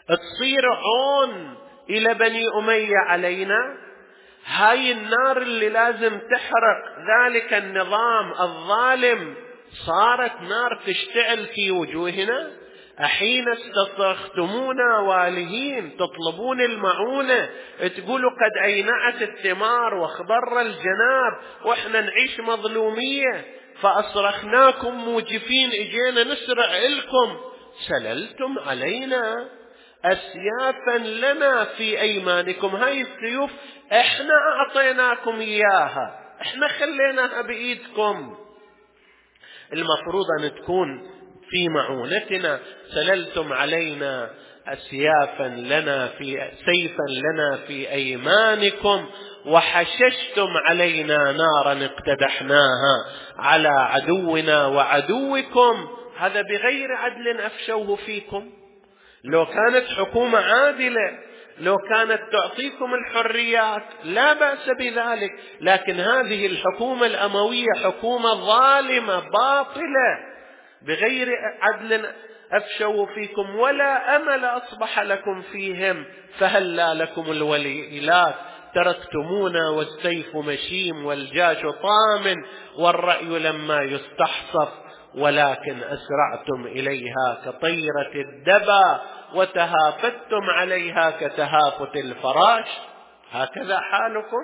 تصير عون إلى بني أمية علينا. هاي النار اللي لازم تحرق ذلك النظام الظالم صارت نار تشتعل في وجوهنا. أحين استصرختمونا والهين تطلبون المعونة، تقولوا قد أينعت الثمار واخضر الجناب وإحنا نعيش مظلومية، فأصرخناكم موجفين إجينا نسرع إلكم، سللتم علينا أسيافا لنا في أيمانكم. هاي السيوف إحنا أعطيناكم إياها، إحنا خليناها بإيدكم، المفروض أن تكون في معونتنا. سللتم علينا أسيافا لنا في سيفا لنا في أيمانكم، وحششتم علينا نارا اقتدحناها على عدونا وعدوكم. هذا بغير عدل أفشوه فيكم. لو كانت حكومة عادلة، لو كانت تعطيكم الحريات لا بأس بذلك، لكن هذه الحكومة الأموية حكومة ظالمة باطلة بغير عدل أفشوا فيكم، ولا أمل أصبح لكم فيهم، فهلا لكم الوليلات تركتمونا والسيف مشيم والجاش طامن والرأي لما يستحصف، ولكن أسرعتم إليها كطيرة الدبا وتهافتم عليها كتهافت الفراش، هكذا حالكم.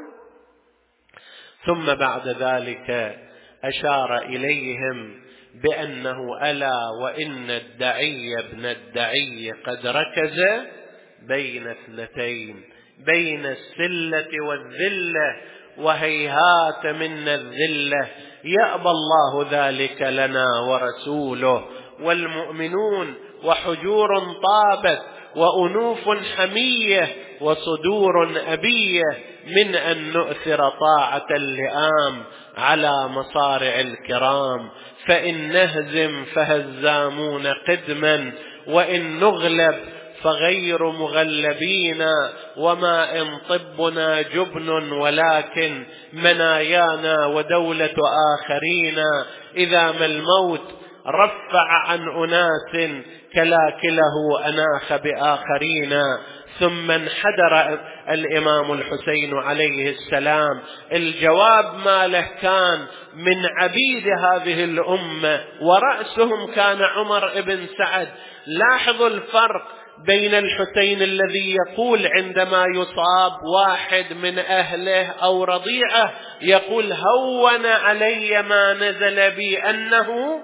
ثم بعد ذلك أشار إليهم بأنه ألا وإن الدعي ابن الدعي قد ركز بين اثنتين، بين السلة والذلة، وهيهات منا الذلة، يأبى الله ذلك لنا ورسوله والمؤمنون، وحجور طابت وأنوف حمية وصدور أبية من أن نؤثر طاعة اللئام على مصارع الكرام، فإن نهزم فهزامون قدما، وإن نغلب فغير مغلبين، وما إن طبنا جبن ولكن منايانا ودولة آخرين، إذا ما الموت رفع عن أناس كلاكله أناخ بآخرين. ثم انحدر الإمام الحسين عليه السلام، الجواب ما له كان من عبيد هذه الأمة ورأسهم كان عمر بن سعد. لاحظوا الفرق بين الحسين الذي يقول عندما يصاب واحد من أهله أو رضيعه يقول هون علي ما نزل بي أنه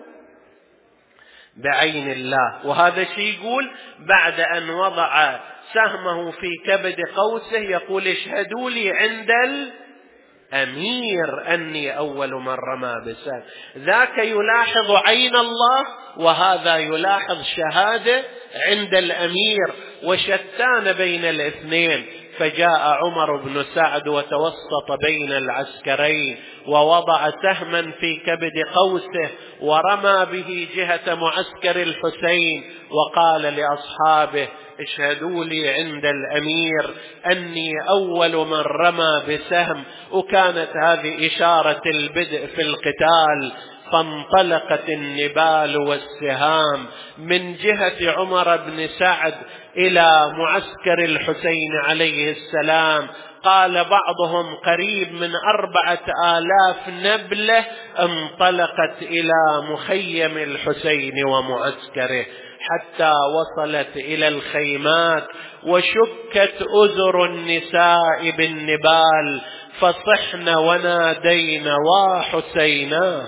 بعين الله، وهذا شيء يقول بعد أن وضع سهمه في كبد قوسه يقول اشهدوا لي عند الأمير أني أول من رمى بسهم. ذاك يلاحظ عين الله وهذا يلاحظ شهادة عند الأمير، وشتان بين الاثنين. فجاء عمر بن سعد وتوسط بين العسكرين ووضع سهما في كبد قوسه ورمى به جهة معسكر الحسين، وقال لأصحابه اشهدوا لي عند الأمير أني أول من رمى بسهم. وكانت هذه إشارة البدء في القتال، فانطلقت النبال والسهام من جهة عمر بن سعد إلى معسكر الحسين عليه السلام. قال بعضهم قريب من أربعة آلاف نبلة انطلقت إلى مخيم الحسين ومعسكره حتى وصلت إلى الخيمات، وشكت أزر النساء بالنبال فصحن ونادين وحسينا.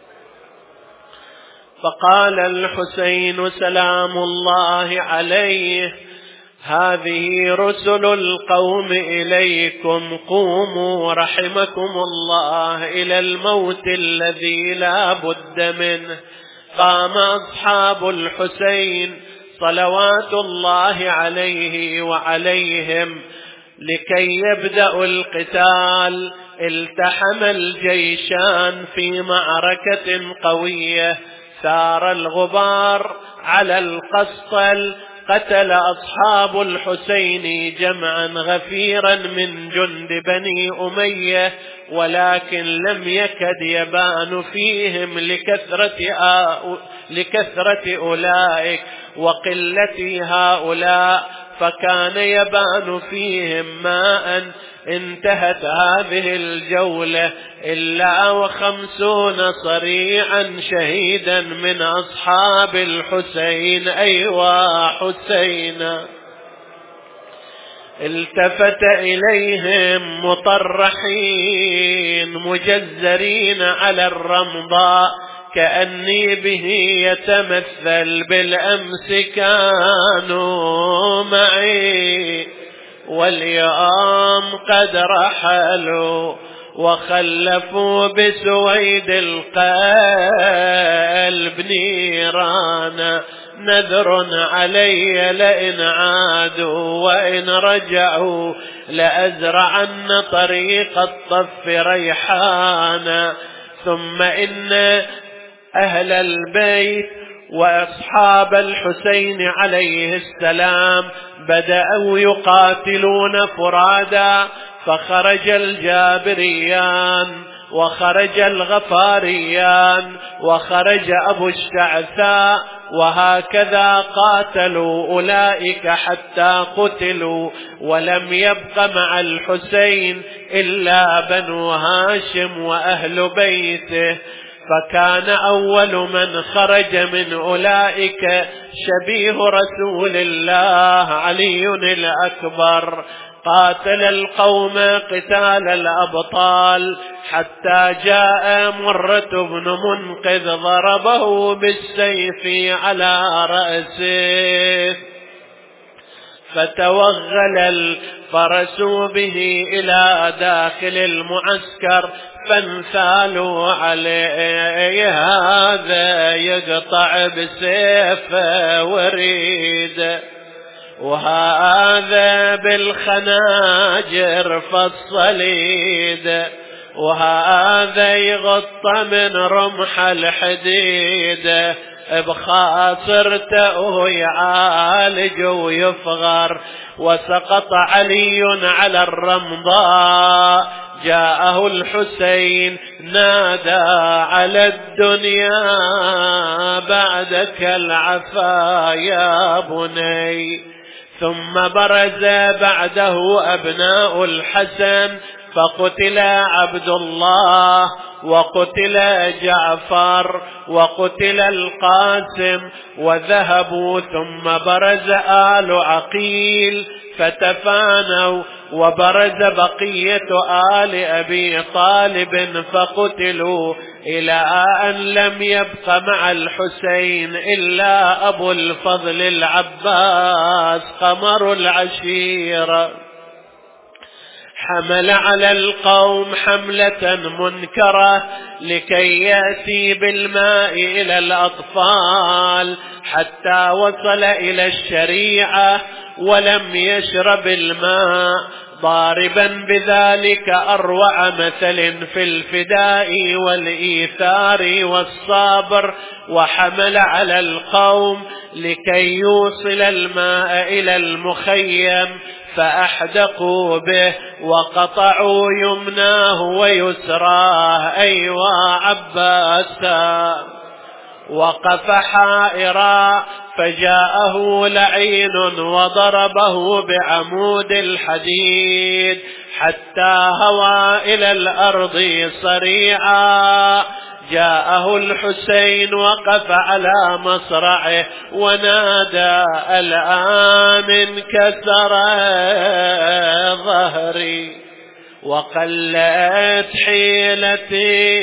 فقال الحسين سلام الله عليه هذه رسل القوم إليكم، قوموا رحمكم الله إلى الموت الذي لا بد منه. قام أصحاب الحسين صلوات الله عليه وعليهم لكي يبدأوا القتال. التحم الجيشان في معركة قوية، ثار الغبار على القسطل، قتل أصحاب الحسين جمعا غفيرا من جند بني أمية، ولكن لم يكد يبان فيهم لكثرة, آ... لكثرة أولئك وقلة هؤلاء، فكان يبان فيهم ما أن انتهت هذه الجولة إلا وخمسون صريعا شهيدا من أصحاب الحسين. أيوا حسين. التفت إليهم مطرحين مجزرين على الرمضاء كأني به يتمثل، بالأمس كانوا معي واليوم قد رحلوا، وخلفوا بسويد القلب نيرانا، نذر علي لئن عادوا وإن رجعوا لأزرعن طريق الطف ريحانا. ثم إن أهل البيت وأصحاب الحسين عليه السلام بدأوا يقاتلون فرادا، فخرج الجابريان وخرج الغفاريان وخرج أبو الشعثاء، وهكذا قاتلوا أولئك حتى قتلوا، ولم يبق مع الحسين إلا بنو هاشم وأهل بيته. فكان أول من خرج من أولئك شبيه رسول الله علي الأكبر، قاتل القوم قتال الأبطال حتى جاء مرة بن منقذ ضربه بالسيف على رأسه، فتوغل الفرس به إلى داخل المعسكر، فانثالوا عليه هذا يقطع بسيفه وريد، وهذا بالخناجر فالصليد، وهذا يغطى من رمح الحديد، بخاصرته يعالج ويفغر. وسقط علي على الرمضاء، جاءه الحسين نادى على الدنيا بعدك العفا يا بني. ثم برز بعده أبناء الحسن، فقتل عبد الله وقتل جعفر وقتل القاسم وذهبوا. ثم برز آل عقيل فتفانوا، وبرز بقية آل أبي طالب فقتلوا، إلى أن لم يبق مع الحسين إلا أبو الفضل العباس قمر العشيرة. حمل على القوم حملة منكرة لكي يأتي بالماء إلى الأطفال، حتى وصل إلى الشريعة ولم يشرب الماء، ضاربا بذلك أروع مثل في الفداء والإيثار والصبر. وحمل على القوم لكي يوصل الماء إلى المخيم، فأحدقوا به وقطعوا يمناه ويسراه. أيوا عباسا. وقف حائرا، فجاءه لعين وضربه بعمود الحديد حتى هوى إلى الأرض صريعا. جاءه الحسين وقف على مصرعه ونادى الآن انكسر ظهري وقلت حيلتي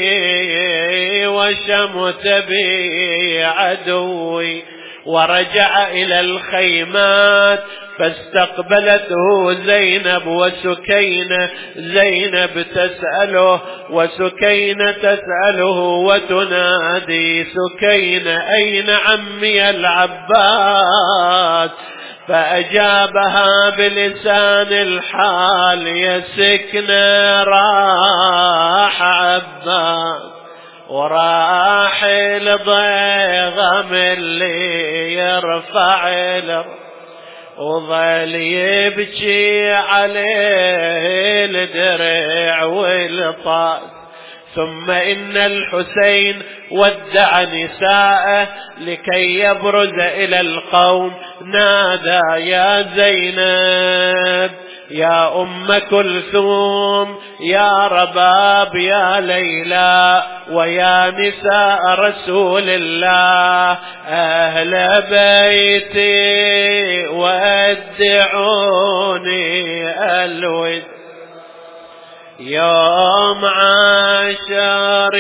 وشمت بي عدوي. ورجع إلى الخيمات فاستقبلته زينب وسكينة، زينب تسأله وسكينة تسأله وتنادي سكينة أين عمي العباس؟ فأجابها بلسان الحال يا سكنة راح عباس، وراح الضيغم اللي يرفع وظل يبكي عليه الدرع والطاس. ثم إن الحسين ودع نساءه لكي يبرز إلى القوم، نادى يا زينب يا أم كلثوم يا رباب يا ليلى ويا نساء رسول الله أهل بيتي ودعوني الود. يوم عاشر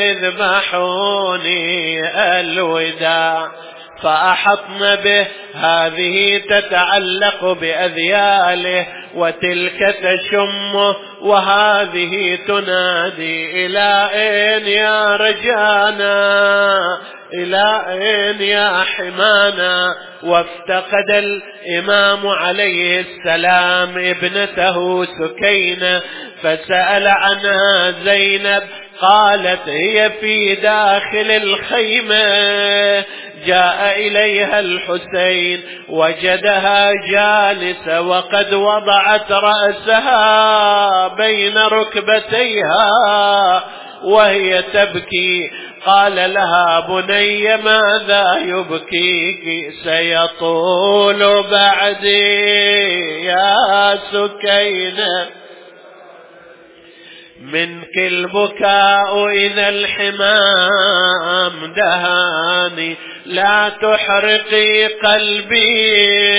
يذبحوني الوداع، فأحطن به، هذه تتعلق بأذياله وتلك تشمه وهذه تنادي إلى أين يا رجانا، إلى أين يا حمانا. وافتقد الإمام عليه السلام ابنته سكينة فسأل عنها زينب، قالت هي في داخل الخيمة. جاء إليها الحسين وجدها جالسة وقد وضعت رأسها بين ركبتيها وهي تبكي. قال لها بني ماذا يبكيك، سيطول بعدي يا سكينة، منك البكاء إذا الحمام دهاني، لا تحرقي قلبي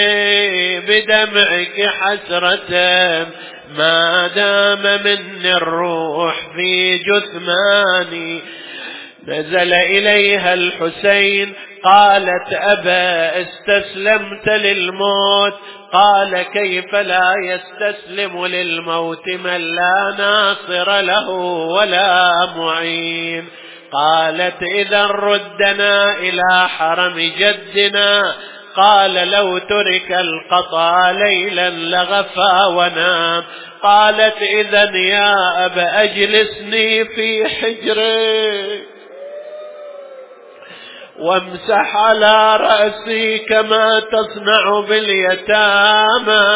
بدمعك حسرة، ما دام مني الروح في جثماني. نزل إليها الحسين، قالت أبا استسلمت للموت؟ قال كيف لا يستسلم للموت من لا ناصر له ولا معين. قالت إذا ردنا إلى حرم جدنا. قال لو ترك القطع ليلا لغفى ونام. قالت إذن يا أبا أجلسني في حجرك وامسح على رأسي كما تصنع باليتامى،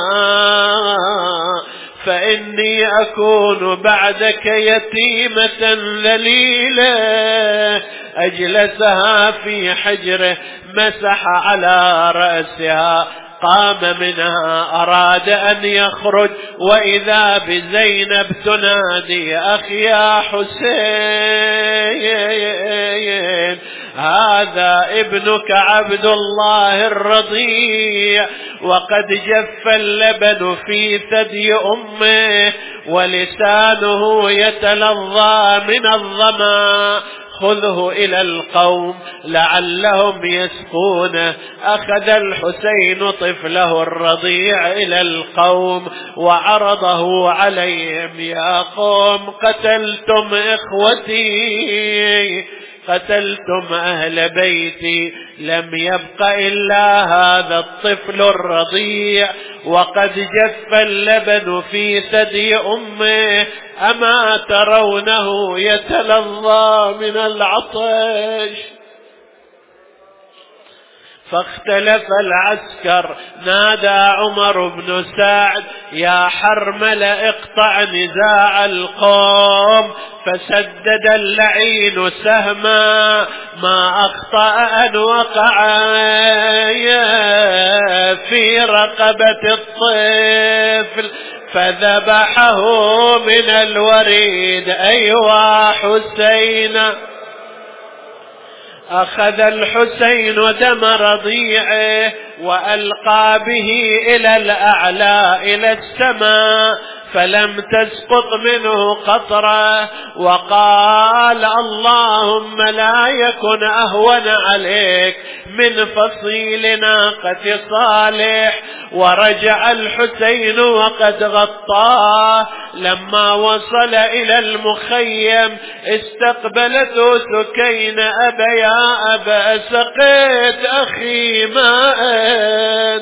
فإني أكون بعدك يتيمة ذليلة. أجلسها في حجره، مسح على رأسها، قام منها أراد أن يخرج، وإذا بزينب تنادي أخي يا حسين هذا ابنك عبد الله الرضيع، وقد جف اللبن في ثدي أمه ولسانه يتلظى من الظما، خذه إلى القوم لعلهم يسقونه. أخذ الحسين طفله الرضيع إلى القوم وعرضه عليهم، يا قوم قتلتم إخوتي، قتلتم أهل بيتي، لم يبق إلا هذا الطفل الرضيع وقد جف اللبن في ثدي أمه، أما ترونه يتلظى من العطش؟ فاختلف العسكر. نادى عمر بن سعد يا حرمل اقطع نزاع القوم، فسدد اللعين سهما ما أخطأ أن وقع في رقبة الطفل فذبحه من الوريد. أيوا حسين. أخذ الحسين دم رضيعه وألقى به إلى الأعلى إلى السماء فلم تسقط منه قطرة، وقال اللهم لا يكن أهون عليك من فصيل ناقة صالح. ورجع الحسين وقد غطاه. لما وصل إلى المخيم استقبلته سكينة، أبا يا أبا سقيت أخي ماء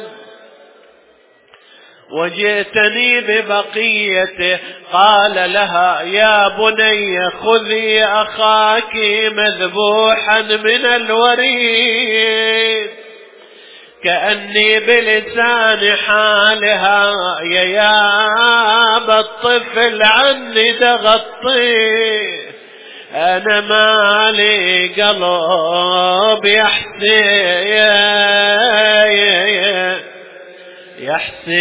وجئتني ببقيته. قال لها يا بني خذي أخاك مذبوحا من الوريد. كأني بلسان حالها يا يا الطفل عني تغطيه، أنا مالي قلب يا حسين يا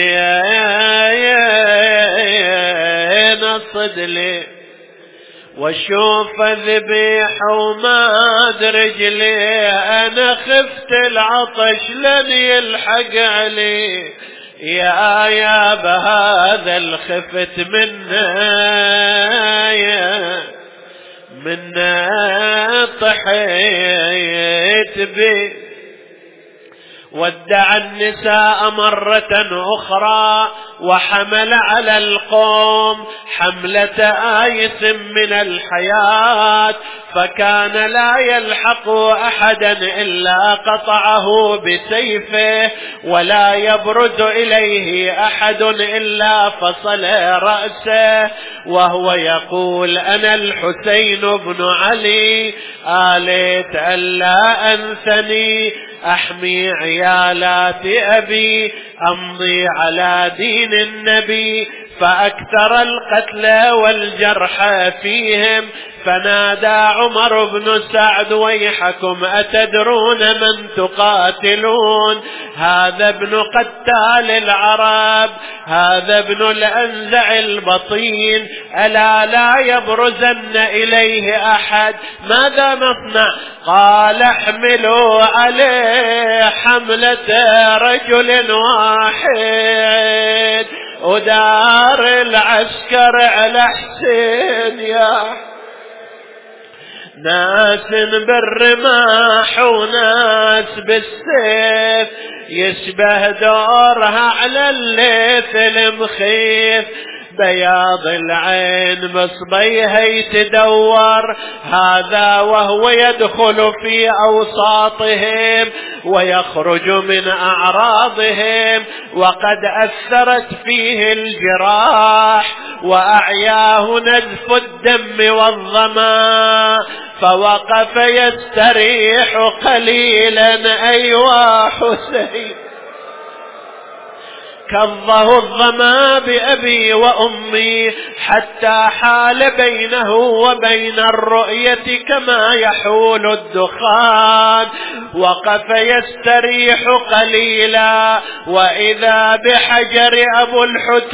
حسين اصد لي واشوف ذبيح وما رجلي، انا خفت العطش لن يلحق علي، يا يا بهذا الخفت منا يا منا طحيت بي. ودع النساء مرة أخرى وحمل على القوم حملة آيس من الحياة، فكان لا يلحق أحدا إلا قطعه بسيفه، ولا يبرز إليه أحد إلا فصل رأسه، وهو يقول أنا الحسين بن علي، آليت ألا أنثني أحمي عيالات أبي، أمضي على دين النبي، فأكثر القتلى والجرح فيهم. فنادى عمر بن سعد ويحكم أتدرون من تقاتلون؟ هذا ابن قتال العرب، هذا ابن الأنزع البطين، ألا لا يبرزن إليه أحد، ماذا نصنع؟ قال احملوا عليه حملة رجل واحد، ودار العسكر على حسين يا ناس بالرماح وناس بالسيف، يشبه دورها على الليث المخيف، بياض العين مصبيها يتدور، هذا وهو يدخل في أوساطهم ويخرج من أعراضهم، وقد أثرت فيه الجراح وأعياه نزف الدم والظما، فوقف يستريح قليلا أيوا حسين، كظه الظما بأبي وأمي حتى حال بينه وبين الرؤية كما يحول الدخان، وقف يستريح قليلا، وإذا بحجر أبو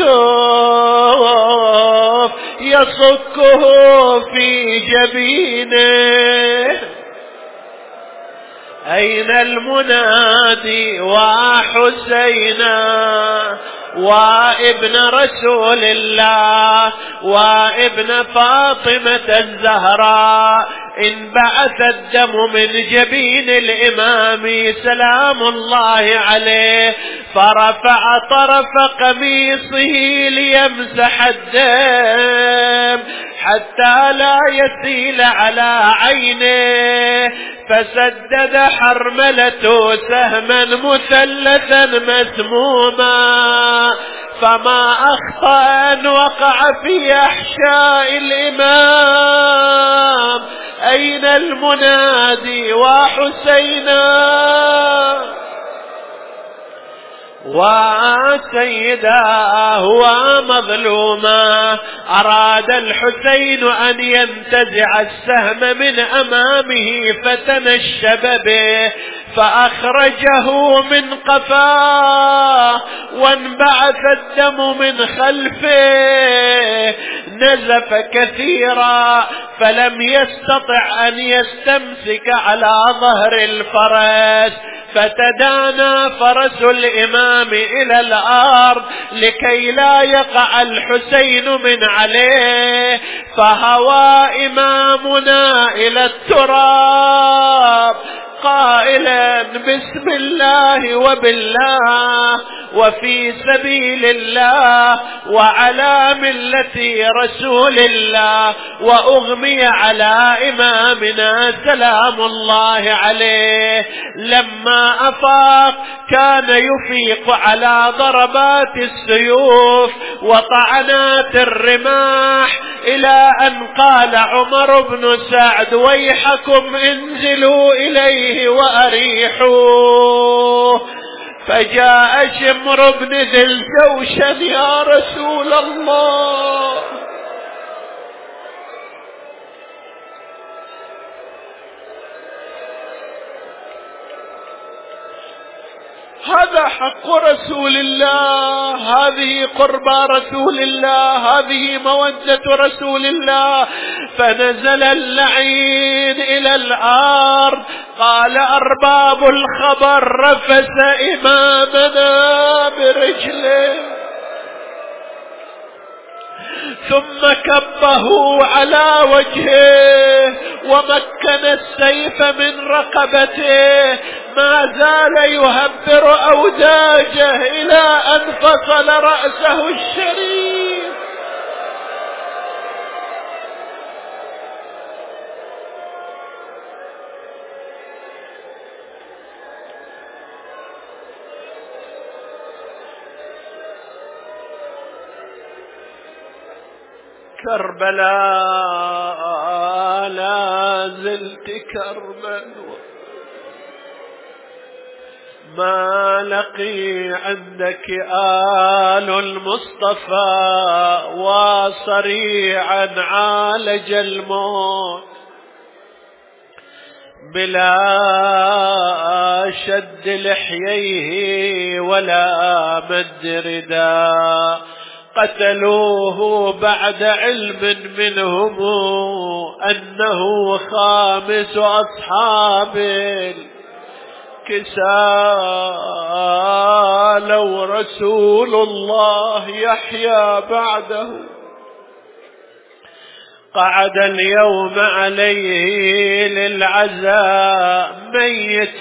الحتوف يصكه في جبينه. أين المنادي وحسينا وابن رسول الله وابن فاطمة الزهراء؟ انبعث الدم من جبين الإمام سلام الله عليه، فرفع طرف قميصه ليمسح الدم حتى لا يسيل على عينه، فسدد حرملة سهما مثلثا مسموما، فما أخطأ أن وقع في أحشاء الإمام. أين المنادي وحسينا وسيداه ومظلوما؟ أراد الحسين أن ينتزع السهم من أمامه فتنشب به، فأخرجه من قفاه وانبعث الدم من خلفه، نزف كثيرا فلم يستطع أن يستمسك على ظهر الفرس، فتدانى فرس الإمام إلى الأرض لكي لا يقع الحسين من عليه، فهوى إمامنا إلى التراب قائلا بسم الله وبالله وفي سبيل الله وعلى ملة رسول الله، وأغمي على إمامنا سلام الله عليه. لما أفاق كان يفيق على ضربات السيوف وطعنات الرماح، إلى أن قال عمر بن سعد ويحكم انزلوا إليه وأريحوه، فجاء شمر بن ذي الجوشن يا رسول الله هذا حق رسول الله، هذه قربى رسول الله، هذه مودة رسول الله. فنزل اللعين إلى الأرض قال أرباب الخبر رفس إمامنا برجله ثم كبه على وجهه ومكن السيف من رقبته، ما زال يهبر أوداجه إلى أن فصل رأسه الشريف. كربلاء لا زلت كربا ما لقي عندك آل المصطفى وصريعا عالج الموت بلا شد لحييه ولا مد رداء. قتلوه بعد علم منهم أنه خامس أصحاب الكساء، لو رسول الله يحيى بعده. قعد اليوم عليه للعزاء ميت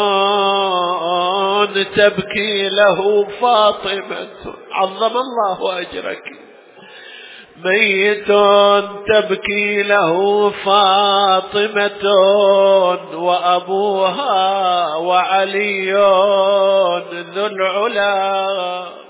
تبكي له فاطمة، عظم الله أجرك. ميت تبكي له فاطمة وأبوها وعلي ذو العلا.